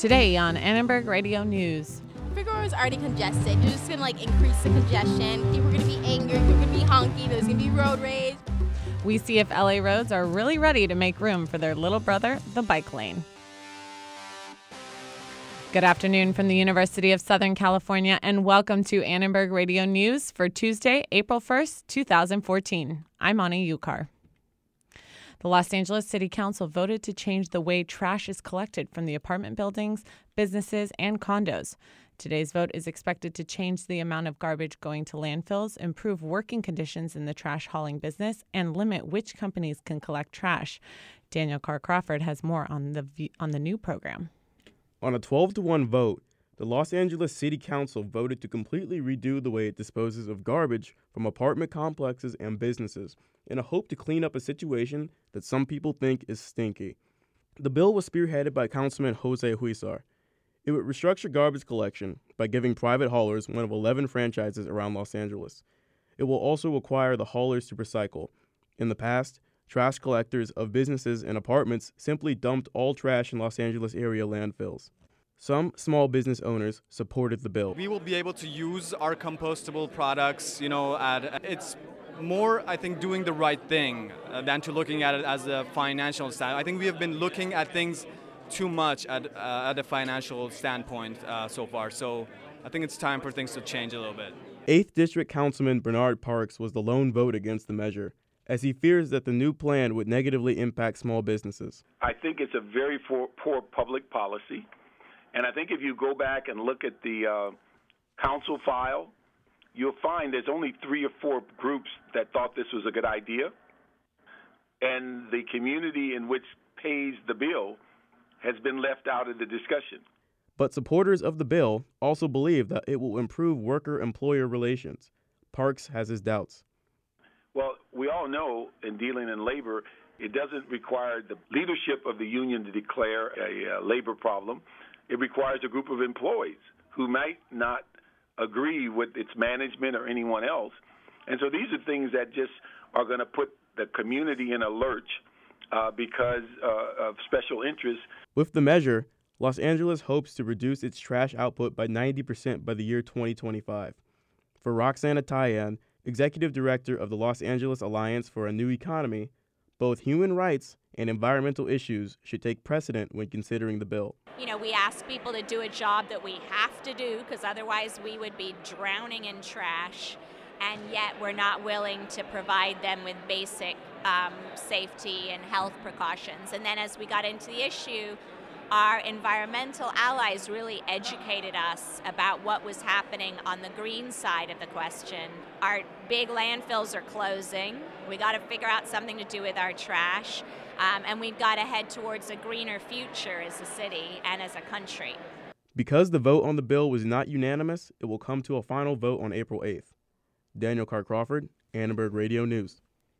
Today on Annenberg Radio News. Figueroa is already congested. You're just going to increase the congestion. People are going to be angry. People are going to be honky. There's going to be road rage. We see if LA roads are really ready to make room for their little brother, the bike lane. Good afternoon from the University of Southern California, and welcome to Annenberg Radio News for Tuesday, April 1st, 2014. I'm Ani Yukar. The Los Angeles City Council voted to change the way trash is collected from the apartment buildings, businesses, and condos. Today's vote is expected to change the amount of garbage going to landfills, improve working conditions in the trash hauling business, and limit which companies can collect trash. Daniel Carr Crawford has more on the new program. On a 12-1 vote, the Los Angeles City Council voted to completely redo the way it disposes of garbage from apartment complexes and businesses in a hope to clean up a situation that some people think is stinky. The bill was spearheaded by Councilman Jose Huizar. It would restructure garbage collection by giving private haulers one of 11 franchises around Los Angeles. It will also require the haulers to recycle. In the past, trash collectors of businesses and apartments simply dumped all trash in Los Angeles area landfills. Some small business owners supported the bill. We will be able to use our compostable products, it's more, I think, doing the right thing than to looking at it as a financial standpoint. I think we have been looking at things too much at a financial standpoint so far. So I think it's time for things to change a little bit. 8th District Councilman Bernard Parks was the lone vote against the measure, as he fears that the new plan would negatively impact small businesses. I think it's a very poor public policy. And I think if you go back and look at the council file, you'll find there's only 3 or 4 groups that thought this was a good idea. And the community in which pays the bill has been left out of the discussion. But supporters of the bill also believe that it will improve worker-employer relations. Parks has his doubts. Well, we all know in dealing in labor, it doesn't require the leadership of the union to declare a labor problem. It requires a group of employees who might not agree with its management or anyone else. And so these are things that just are going to put the community in a lurch because of special interests. With the measure, Los Angeles hopes to reduce its trash output by 90% by the year 2025. For Roxana Tayan, Executive Director of the Los Angeles Alliance for a New Economy, both human rights and environmental issues should take precedent when considering the bill. We ask people to do a job that we have to do because otherwise we would be drowning in trash, and yet we're not willing to provide them with basic safety and health precautions. And then as we got into the issue, our environmental allies really educated us about what was happening on the green side of the question. Our big landfills are closing. We got to figure out something to do with our trash. And we've got to head towards a greener future as a city and as a country. Because the vote on the bill was not unanimous, it will come to a final vote on April 8th. Daniel Carr Crawford, Annenberg Radio News.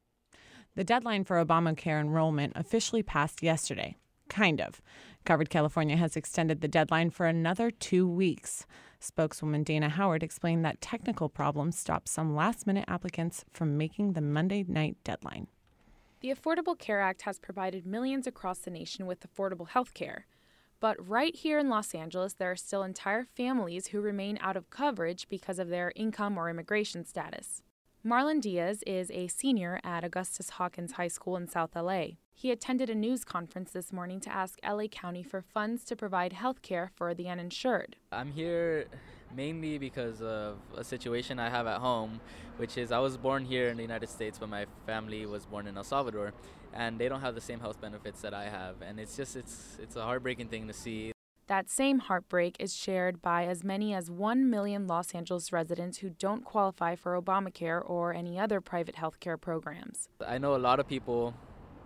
The deadline for Obamacare enrollment officially passed yesterday. Kind of. Covered California has extended the deadline for another 2 weeks. Spokeswoman Dana Howard explained that technical problems stopped some last-minute applicants from making the Monday night deadline. The Affordable Care Act has provided millions across the nation with affordable health care. But right here in Los Angeles, there are still entire families who remain out of coverage because of their income or immigration status. Marlon Diaz is a senior at Augustus Hawkins High School in South LA. He attended a news conference this morning to ask LA County for funds to provide health care for the uninsured. I'm here mainly because of a situation I have at home, which is I was born here in the United States, but my family was born in El Salvador, and they don't have the same health benefits that I have, and it's a heartbreaking thing to see. That same heartbreak is shared by as many as 1 million Los Angeles residents who don't qualify for Obamacare or any other private health care programs. I know a lot of people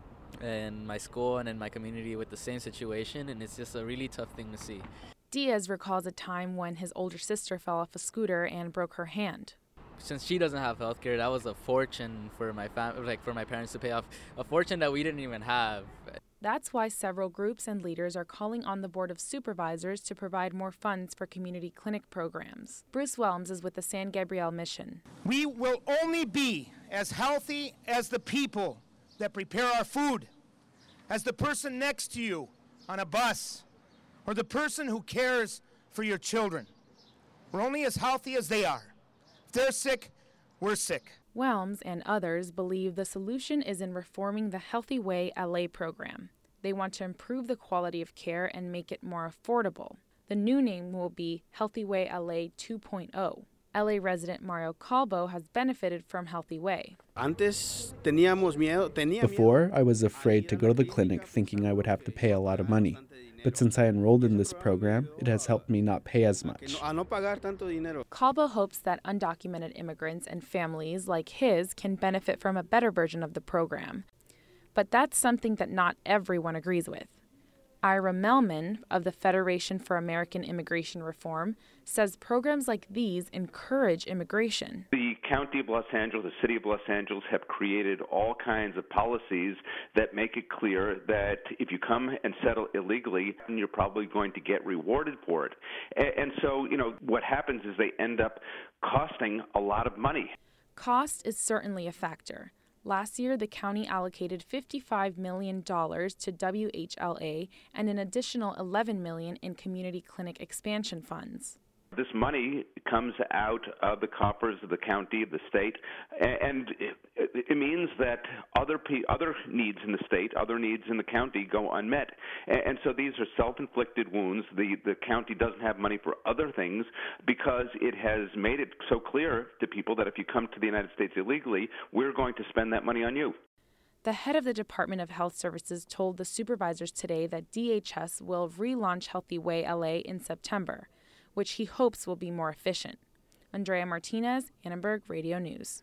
in my school and in my community with the same situation, and it's just a really tough thing to see. Diaz recalls a time when his older sister fell off a scooter and broke her hand. Since she doesn't have health care, that was a fortune for my for my parents to pay off, a fortune that we didn't even have. That's why several groups and leaders are calling on the Board of Supervisors to provide more funds for community clinic programs. Bruce Whelms is with the San Gabriel Mission. We will only be as healthy as the people that prepare our food, as the person next to you on a bus or the person who cares for your children. We're only as healthy as they are. If they're sick, we're sick. Whelms and others believe the solution is in reforming the Healthy Way LA program. They want to improve the quality of care and make it more affordable. The new name will be Healthy Way LA 2.0. LA resident Mario Calvo has benefited from Healthy Way. Before, I was afraid to go to the clinic thinking I would have to pay a lot of money. But since I enrolled in this program, it has helped me not pay as much. Calvo hopes that undocumented immigrants and families like his can benefit from a better version of the program. But that's something that not everyone agrees with. Ira Melman of the Federation for American Immigration Reform says programs like these encourage immigration. The County of Los Angeles, the City of Los Angeles have created all kinds of policies that make it clear that if you come and settle illegally, you're probably going to get rewarded for it. And so, what happens is they end up costing a lot of money. Cost is certainly a factor. Last year, the county allocated $55 million to WHLA and an additional $11 million in community clinic expansion funds. This money comes out of the coffers of the county, of the state, and it means that other needs in the state, other needs in the county go unmet. And so these are self-inflicted wounds. The county doesn't have money for other things because it has made it so clear to people that if you come to the United States illegally, we're going to spend that money on you. The head of the Department of Health Services told the supervisors today that DHS will relaunch Healthy Way LA in September, which he hopes will be more efficient. Andrea Martinez, Annenberg Radio News.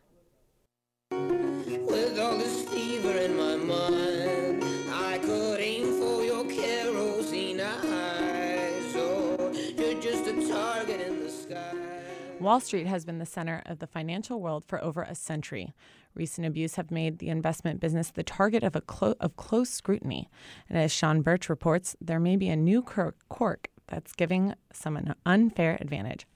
With all this fever in my mind, I could aim for your kerosene eyes. Oh, you're just a target in the sky. Wall Street has been the center of the financial world for over a century. Recent abuse have made the investment business the target of close scrutiny. And as Sean Birch reports, there may be a new quirk that's giving some an unfair advantage.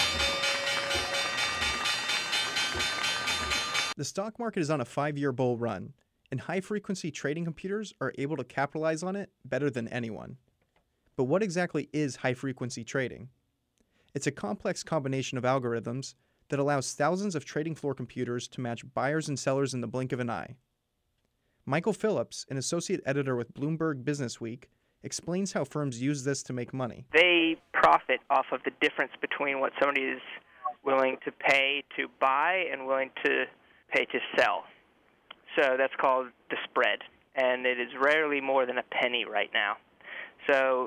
The stock market is on a 5-year bull run, and high-frequency trading computers are able to capitalize on it better than anyone. But what exactly is high-frequency trading? It's a complex combination of algorithms that allows thousands of trading floor computers to match buyers and sellers in the blink of an eye. Michael Phillips, an associate editor with Bloomberg Businessweek, explains how firms use this to make money. They profit off of the difference between what somebody is willing to pay to buy and willing to pay to sell. So that's called the spread, and it is rarely more than a penny right now. So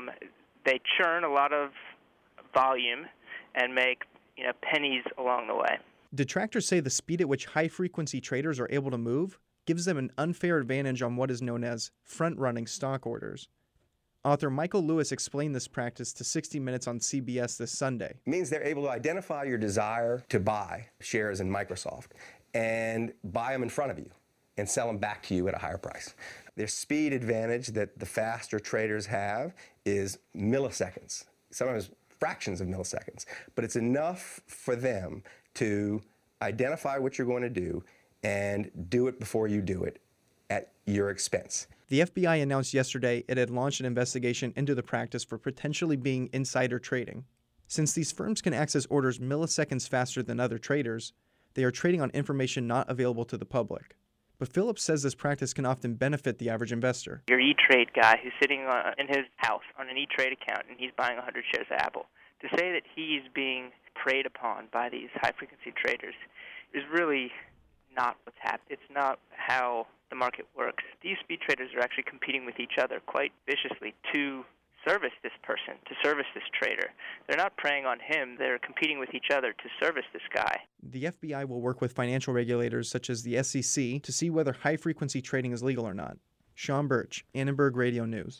they churn a lot of volume and make pennies along the way. Detractors say the speed at which high-frequency traders are able to move gives them an unfair advantage on what is known as front-running stock orders. Author Michael Lewis explained this practice to 60 Minutes on CBS this Sunday. It means they're able to identify your desire to buy shares in Microsoft and buy them in front of you and sell them back to you at a higher price. Their speed advantage that the faster traders have is milliseconds, sometimes fractions of milliseconds, but it's enough for them to identify what you're going to do and do it before you do it at your expense. The FBI announced yesterday it had launched an investigation into the practice for potentially being insider trading. Since these firms can access orders milliseconds faster than other traders, they are trading on information not available to the public. But Phillips says this practice can often benefit the average investor. Your E-Trade guy who's sitting in his house on an E-Trade account and he's buying 100 shares of Apple, to say that he's being preyed upon by these high-frequency traders is really not what's happening. It's not how the market works. These speed traders are actually competing with each other quite viciously to service this person, to service this trader. They're not preying on him. They're competing with each other to service this guy. The FBI will work with financial regulators such as the SEC to see whether high-frequency trading is legal or not. Sean Birch, Annenberg Radio News.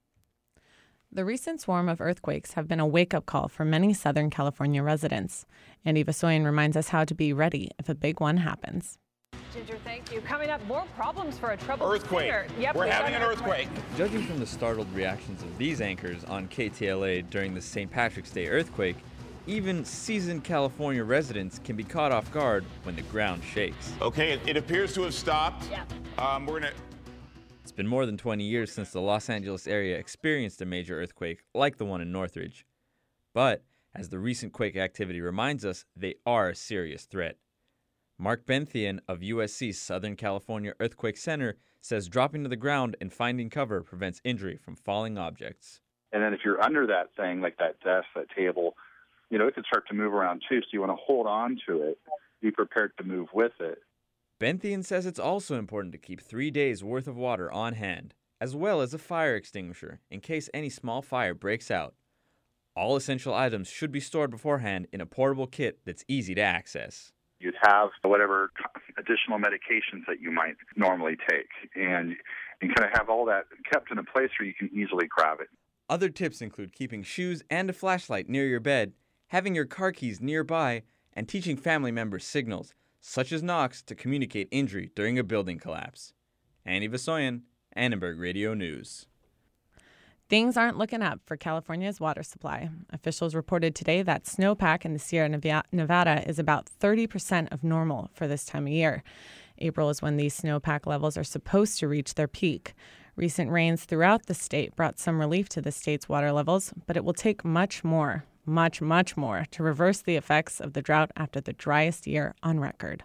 The recent swarm of earthquakes have been a wake-up call for many Southern California residents. Andy Vasoyan reminds us how to be ready if a big one happens. Ginger, thank you. Coming up, more problems for a troubled earthquake. Yep, We're having an earthquake. Judging from the startled reactions of these anchors on KTLA during the St. Patrick's Day earthquake, even seasoned California residents can be caught off guard when the ground shakes. Okay, it appears to have stopped. Yeah. We're going to... It's been more than 20 years since the Los Angeles area experienced a major earthquake like the one in Northridge. But, as the recent quake activity reminds us, they are a serious threat. Mark Benthian of USC's Southern California Earthquake Center says dropping to the ground and finding cover prevents injury from falling objects. And then if you're under that thing, like that desk, that table, it could start to move around too. So you want to hold on to it, be prepared to move with it. Benthian says it's also important to keep 3 days' worth of water on hand, as well as a fire extinguisher in case any small fire breaks out. All essential items should be stored beforehand in a portable kit that's easy to access. You'd have whatever additional medications that you might normally take, and kind of have all that kept in a place where you can easily grab it. Other tips include keeping shoes and a flashlight near your bed, having your car keys nearby, and teaching family members signals, such as knocks, to communicate injury during a building collapse. Andy Vasoyan, Annenberg Radio News. Things aren't looking up for California's water supply. Officials reported today that snowpack in the Sierra Nevada is about 30% of normal for this time of year. April is when these snowpack levels are supposed to reach their peak. Recent rains throughout the state brought some relief to the state's water levels, but it will take much more to reverse the effects of the drought after the driest year on record.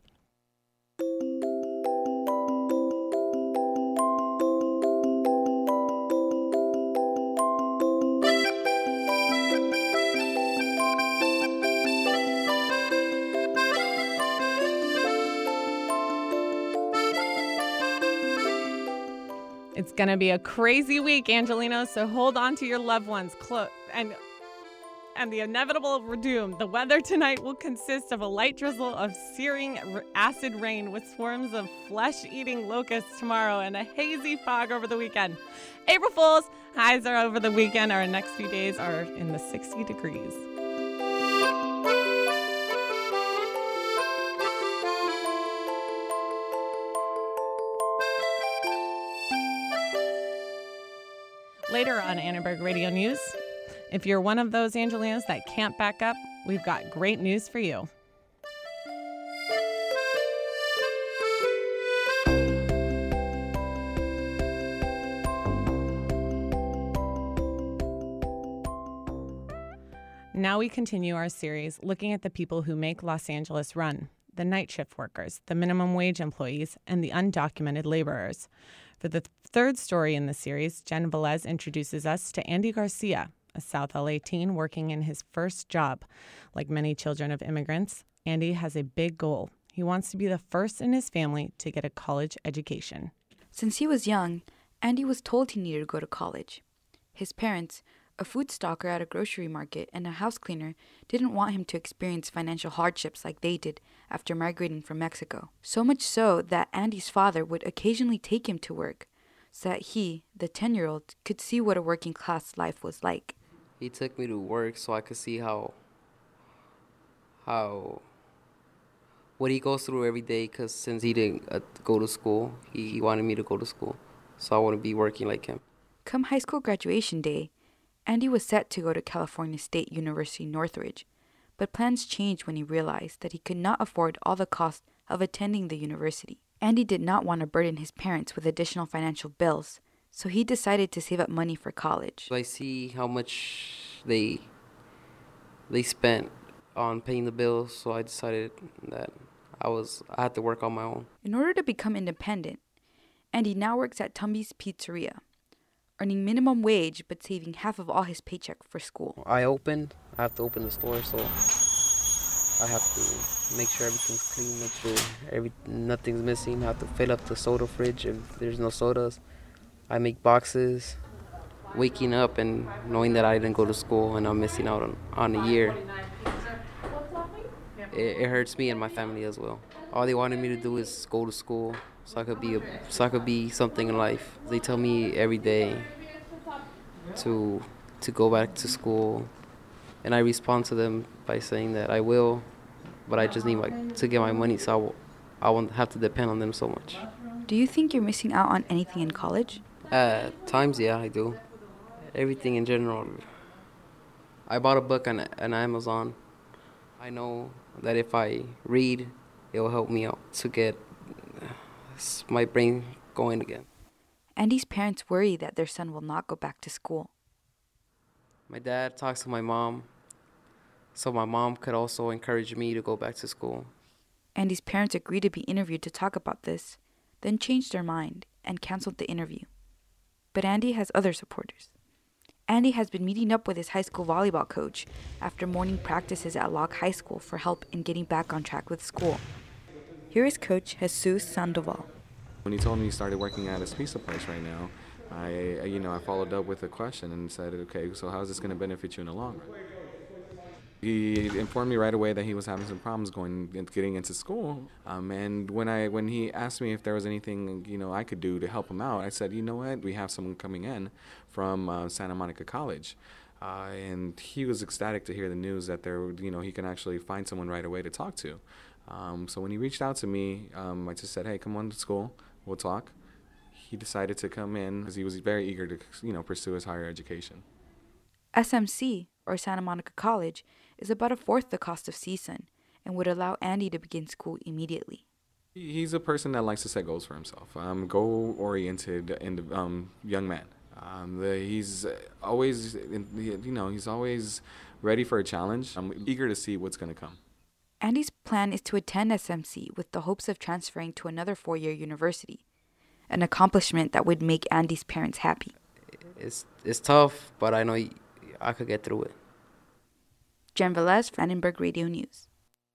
It's going to be a crazy week, Angelinos, so hold on to your loved ones and the inevitable doom. The weather tonight will consist of a light drizzle of searing acid rain with swarms of flesh-eating locusts tomorrow and a hazy fog over the weekend. April Fools, highs are over the weekend. Our next few days are in the 60 degrees. Later on Annenberg Radio News, if you're one of those Angelinos that can't back up, we've got great news for you. Now we continue our series looking at the people who make Los Angeles run, the night shift workers, the minimum wage employees, and the undocumented laborers. For the third story in the series, Jen Velez introduces us to Andy Garcia, a South LA teen working in his first job. Like many children of immigrants, Andy has a big goal. He wants to be the first in his family to get a college education. Since he was young, Andy was told he needed to go to college. His parents, a food stalker at a grocery market and a house cleaner, didn't want him to experience financial hardships like they did after migrating from Mexico. So much so that Andy's father would occasionally take him to work so that he, the 10-year-old, could see what a working class life was like. He took me to work so I could see how what he goes through every day, because since he didn't go to school, he wanted me to go to school, so I want to be working like him. Come high school graduation day, Andy was set to go to California State University Northridge, but plans changed when he realized that he could not afford all the cost of attending the university. Andy did not want to burden his parents with additional financial bills, so he decided to save up money for college. I see how much they spent on paying the bills, so I decided that I had to work on my own. In order to become independent, Andy now works at Tumby's Pizzeria, earning minimum wage but saving half of all his paycheck for school. I have to open the store, so I have to make sure everything's clean, make sure nothing's missing. I have to fill up the soda fridge if there's no sodas. I make boxes. Waking up and knowing that I didn't go to school and I'm missing out on a year, it hurts me and my family as well. All they wanted me to do is go to school so I could be something in life. They tell me every day to go back to school, and I respond to them by saying that I will, but I just need to get my money, so I won't have to depend on them so much. Do you think you're missing out on anything in college? At times, yeah, I do. Everything in general. I bought a book on Amazon. I know that if I read, it will help me out to get my brain going again. Andy's parents worry that their son will not go back to school. My dad talks to my mom, so my mom could also encourage me to go back to school. Andy's parents agreed to be interviewed to talk about this, then changed their mind and canceled the interview. But Andy has other supporters. Andy has been meeting up with his high school volleyball coach after morning practices at Locke High School for help in getting back on track with school. Here is Coach Jesus Sandoval. When he told me he started working at a pizza place right now, I followed up with a question and said, okay, so how is this going to benefit you in the long run? He informed me right away that he was having some problems getting into school. And when he asked me if there was anything I could do to help him out, I said, you know what, we have someone coming in from Santa Monica College. And he was ecstatic to hear the news that he can actually find someone right away to talk to. So when he reached out to me, I just said, hey, come on to school, we'll talk. He decided to come in because he was very eager to pursue his higher education. SMC, or Santa Monica College, is about a fourth the cost of CSUN and would allow Andy to begin school immediately. He's a person that likes to set goals for himself, goal-oriented young man. He's always, he's always ready for a challenge. I'm eager to see what's going to come. Andy's plan is to attend SMC with the hopes of transferring to another four-year university, an accomplishment that would make Andy's parents happy. It's tough, but I know I could get through it. Jen Velez, Annenberg Radio News.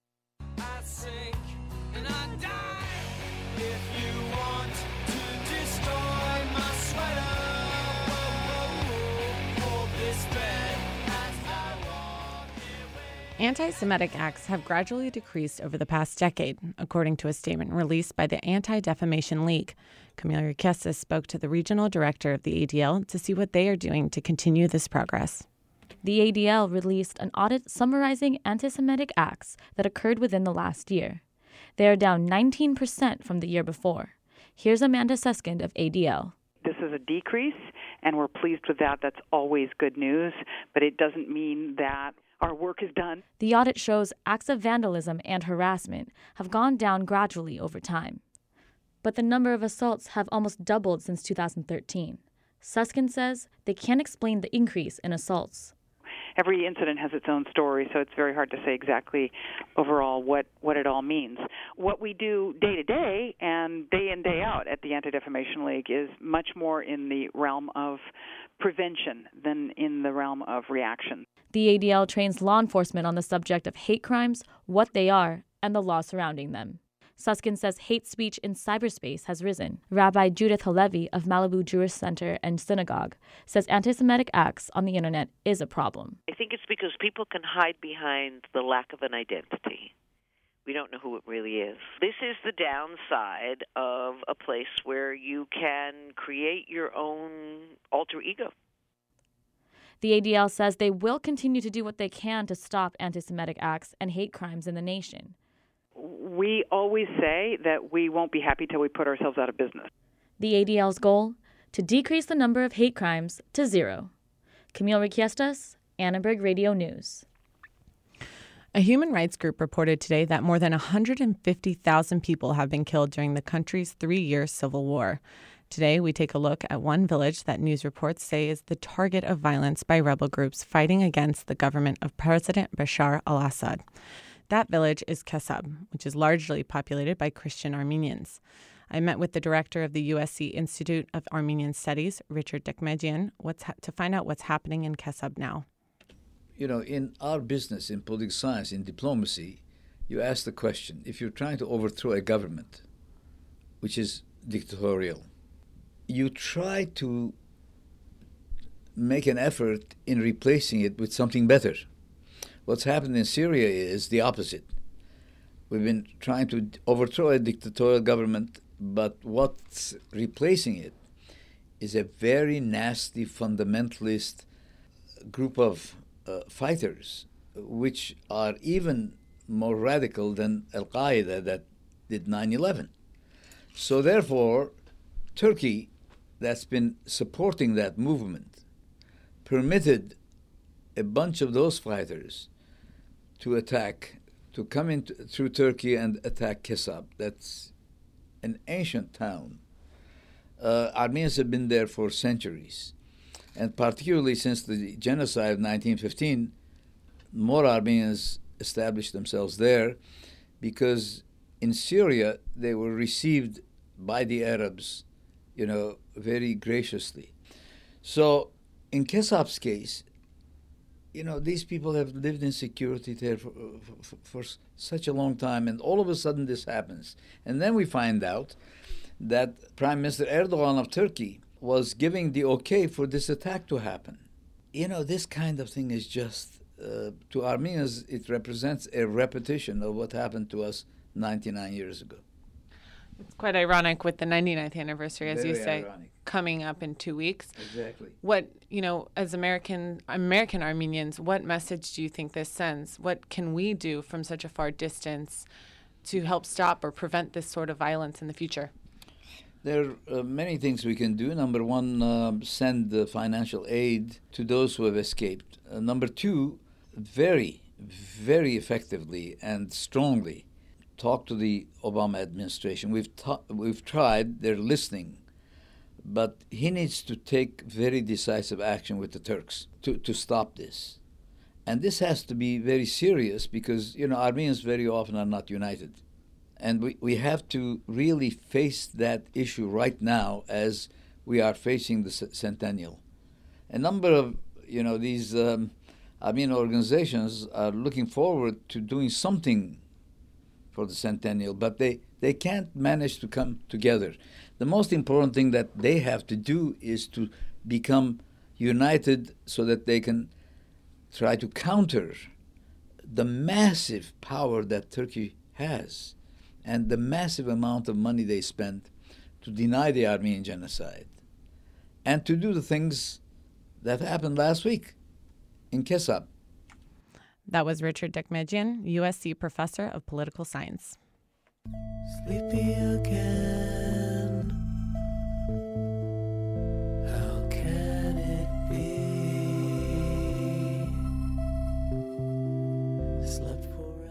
Anti-Semitic acts have gradually decreased over the past decade, according to a statement released by the Anti-Defamation League. Camille Riquestas spoke to the regional director of the ADL to see what they are doing to continue this progress. The ADL released an audit summarizing anti-Semitic acts that occurred within the last year. They are down 19% from the year before. Here's Amanda Suskind of ADL. This is a decrease, and we're pleased with that. That's always good news, but it doesn't mean that our work is done. The audit shows acts of vandalism and harassment have gone down gradually over time. But the number of assaults have almost doubled since 2013. Suskind says they can't explain the increase in assaults. Every incident has its own story, so it's very hard to say exactly overall what it all means. What we do day to day and day in, day out at the Anti-Defamation League is much more in the realm of prevention than in the realm of reaction. The ADL trains law enforcement on the subject of hate crimes, what they are, and the law surrounding them. Suskind says hate speech in cyberspace has risen. Rabbi Judith Halevi of Malibu Jewish Center and Synagogue says anti-Semitic acts on the internet is a problem. I think it's because people can hide behind the lack of an identity. We don't know who it really is. This is the downside of a place where you can create your own alter ego. The ADL says they will continue to do what they can to stop anti-Semitic acts and hate crimes in the nation. We always say that we won't be happy till we put ourselves out of business. The ADL's goal? To decrease the number of hate crimes to zero. Camille Riquestas, Annenberg Radio News. A human rights group reported today that more than 150,000 people have been killed during the country's 3-year civil war. Today, we take a look at one village that news reports say is the target of violence by rebel groups fighting against the government of President Bashar al-Assad. That village is Kesab, which is largely populated by Christian Armenians. I met with the director of the USC Institute of Armenian Studies, Richard Dekmedjian, to find out what's happening in Kesab now. You know, in our business, in political science, in diplomacy, you ask the question, if you're trying to overthrow a government, which is dictatorial, you try to make an effort in replacing it with something better. What's happened in Syria is the opposite. We've been trying to overthrow a dictatorial government, but what's replacing it is a very nasty fundamentalist group of fighters, which are even more radical than Al-Qaeda that did 9/11. So therefore, Turkey, that's been supporting that movement, permitted a bunch of those fighters to come in through Turkey and attack Kesab. That's an ancient town Armenians have been there for centuries. And particularly since the genocide of 1915, more Armenians established themselves there because in Syria they were received by the Arabs, very graciously. So in Kesap's case, these people have lived in security there for such a long time, and all of a sudden this happens. And then we find out that Prime Minister Erdogan of Turkey was giving the okay for this attack to happen. This kind of thing is just, to Armenians, it represents a repetition of what happened to us 99 years ago. It's quite ironic with the 99th anniversary, as Very you say, ironic. coming up in 2 weeks. Exactly. What, as American Armenians, what message do you think this sends? What can we do from such a far distance to help stop or prevent this sort of violence in the future? There are many things we can do. Number one, send financial aid to those who have escaped. Number two, very, very effectively and strongly talk to the Obama administration. We've tried, they're listening, but he needs to take very decisive action with the Turks to stop this. And this has to be very serious because, Armenians very often are not united. And we have to really face that issue right now as we are facing the centennial. A number of, these Armenian organizations are looking forward to doing something for the centennial, but they can't manage to come together. The most important thing that they have to do is to become united so that they can try to counter the massive power that Turkey has and the massive amount of money they spend to deny the Armenian genocide and to do the things that happened last week in Kesap. That was Richard Dekmedjian, USC professor of political science. Sleepy again. How can it be? Slept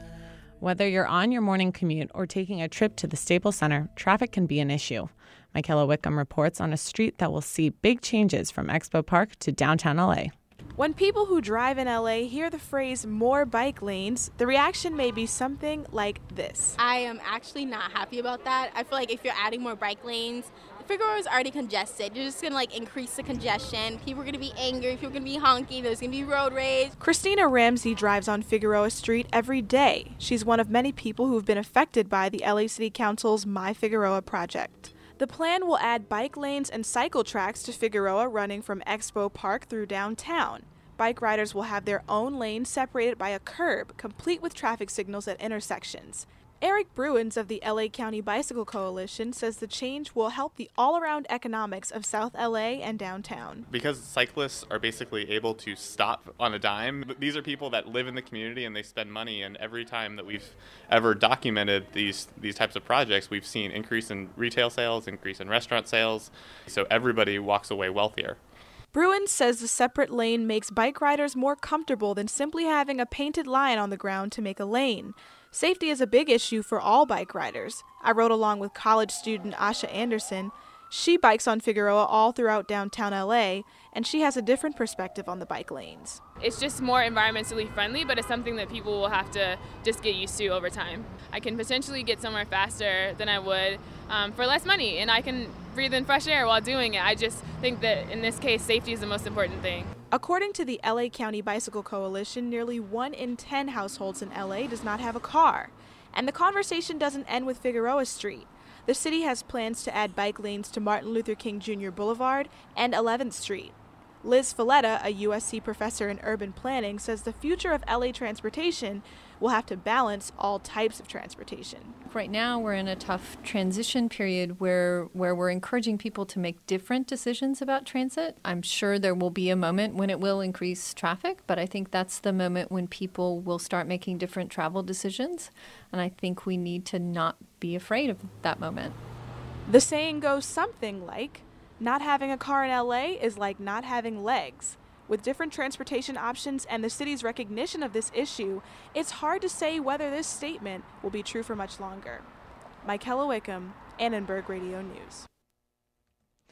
Whether you're on your morning commute or taking a trip to the Staples Center, traffic can be an issue. Michaela Wickham reports on a street that will see big changes from Expo Park to downtown LA. When people who drive in LA hear the phrase more bike lanes, the reaction may be something like this. I am actually not happy about that. I feel like if you're adding more bike lanes, Figueroa is already congested. You're just gonna increase the congestion. People are gonna be angry, people are gonna be honking, there's gonna be road rage. Christina Ramsey drives on Figueroa Street every day. She's one of many people who've been affected by the LA City Council's My Figueroa project. The plan will add bike lanes and cycle tracks to Figueroa running from Expo Park through downtown. Bike riders will have their own lane separated by a curb, complete with traffic signals at intersections. Eric Bruins of the LA County Bicycle Coalition says the change will help the all-around economics of South LA and downtown. Because cyclists are basically able to stop on a dime, these are people that live in the community and they spend money, and every time that we've ever documented these types of projects, we've seen increase in retail sales, increase in restaurant sales, so everybody walks away wealthier. Bruin says the separate lane makes bike riders more comfortable than simply having a painted line on the ground to make a lane. Safety is a big issue for all bike riders. I rode along with college student Asha Anderson. She bikes on Figueroa all throughout downtown LA, and she has a different perspective on the bike lanes. It's just more environmentally friendly, but it's something that people will have to just get used to over time. I can potentially get somewhere faster than I would for less money, and I can breathe in fresh air while doing it. I just think that in this case, safety is the most important thing. According to the LA County Bicycle Coalition, nearly 1 in 10 households in LA does not have a car. And the conversation doesn't end with Figueroa Street. The city has plans to add bike lanes to Martin Luther King Jr. Boulevard and 11th Street. Liz Folletta, a USC professor in urban planning, says the future of LA transportation will have to balance all types of transportation. Right now, we're in a tough transition period where we're encouraging people to make different decisions about transit. I'm sure there will be a moment when it will increase traffic, but I think that's the moment when people will start making different travel decisions. And I think we need to not be afraid of that moment. The saying goes something like, not having a car in LA is like not having legs. With different transportation options and the city's recognition of this issue, it's hard to say whether this statement will be true for much longer. Michaela Wickham, Annenberg Radio News.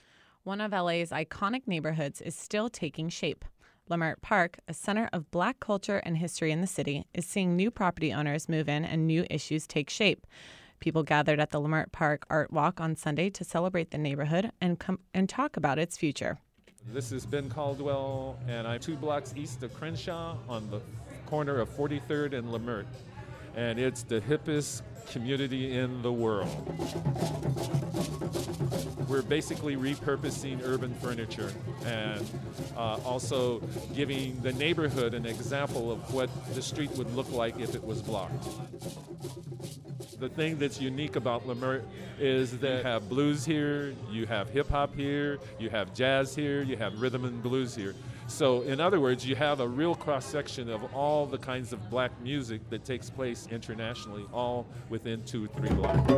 One of LA's iconic neighborhoods is still taking shape. Leimert Park, a center of Black culture and history in the city, is seeing new property owners move in and new issues take shape. People gathered at the Leimert Park Art Walk on Sunday to celebrate the neighborhood and talk about its future. This is Ben Caldwell, and I'm 2 blocks east of Crenshaw on the corner of 43rd and Leimert. And it's the hippest community in the world. We're basically repurposing urban furniture and also giving the neighborhood an example of what the street would look like if it was blocked. The thing that's unique about Leimert is that you have blues here, you have hip hop here, you have jazz here, you have rhythm and blues here. So in other words, you have a real cross-section of all the kinds of black music that takes place internationally, all within 2 or 3 blocks.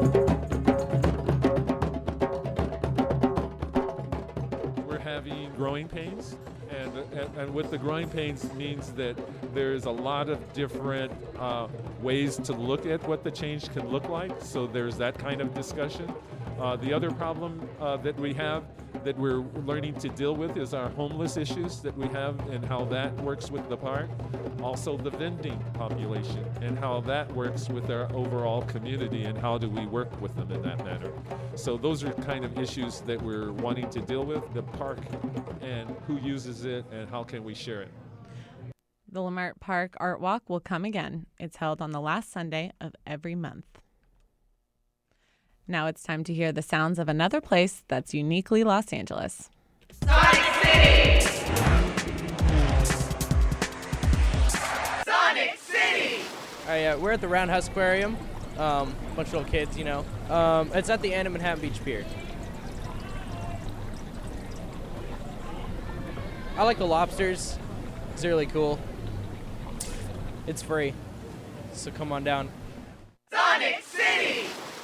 We're having growing pains, and with the growing pains means that there's a lot of different ways to look at what the change can look like, so there's that kind of discussion. The other problem that we have that we're learning to deal with is our homeless issues that we have and how that works with the park. Also the vending population and how that works with our overall community and how do we work with them in that manner. So those are kind of issues that we're wanting to deal with, the park and who uses it and how can we share it. The Leimert Park Art Walk will come again. It's held on the last Sunday of every month. Now it's time to hear the sounds of another place that's uniquely Los Angeles. Sonic City! Sonic City! All right, yeah, we're at the Roundhouse Aquarium. Bunch of little kids, you know. It's at the end of Manhattan Beach Pier. I like the lobsters. It's really cool. It's free, so come on down. Sonic City!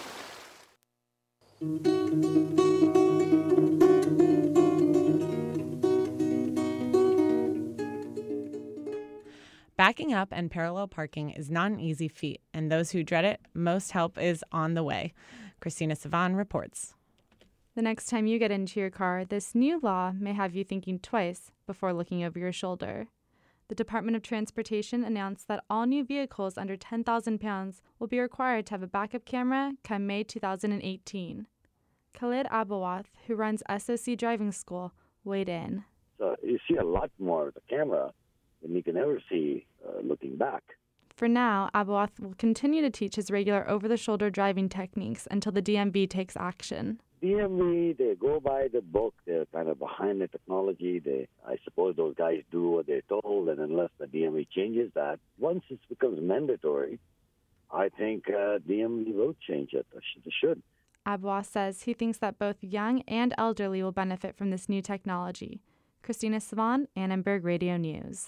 Backing up and parallel parking is not an easy feat, and those who dread it, most help is on the way. Christina Savan reports. The next time you get into your car, this new law may have you thinking twice before looking over your shoulder. The Department of Transportation announced that all new vehicles under 10,000 pounds will be required to have a backup camera come May 2018. Khalid Abawath, who runs SOC Driving School, weighed in. So you see a lot more of the camera than you can ever see looking back. For now, Abawath will continue to teach his regular over-the-shoulder driving techniques until the DMV takes action. DMV, they go by the book. They're kind of behind the technology. I suppose those guys do what they're told, and unless the DMV changes that, once it becomes mandatory, I think DMV will change it. They should. Abawath says he thinks that both young and elderly will benefit from this new technology. Christina Savan, Annenberg Radio News.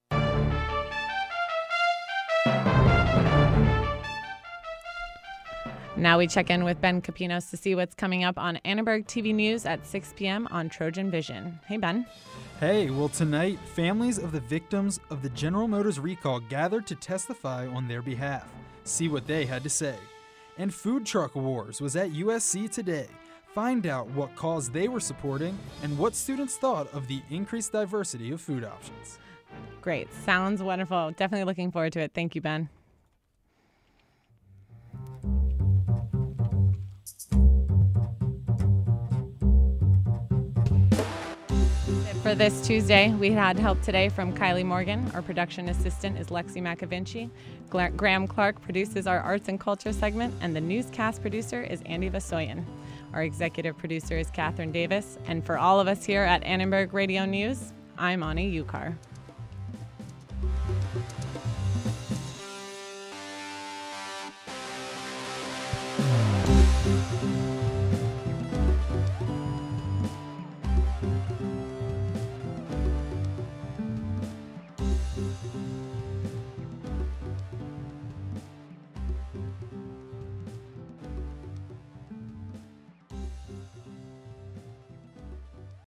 Now we check in with Ben Capinos to see what's coming up on Annenberg TV News at 6 p.m. on Trojan Vision. Hey, Ben. Hey, well, tonight, families of the victims of the General Motors recall gathered to testify on their behalf. See what they had to say. And Food Truck Wars was at USC today. Find out what cause they were supporting and what students thought of the increased diversity of food options. Great. Sounds wonderful. Definitely looking forward to it. Thank you, Ben. For this Tuesday, we had help today from Kylie Morgan. Our production assistant is Lexi McAvinci. Graham Clark produces our arts and culture segment, and the newscast producer is Andy Vasoyan. Our executive producer is Catherine Davis. And for all of us here at Annenberg Radio News, I'm Ani Yukar.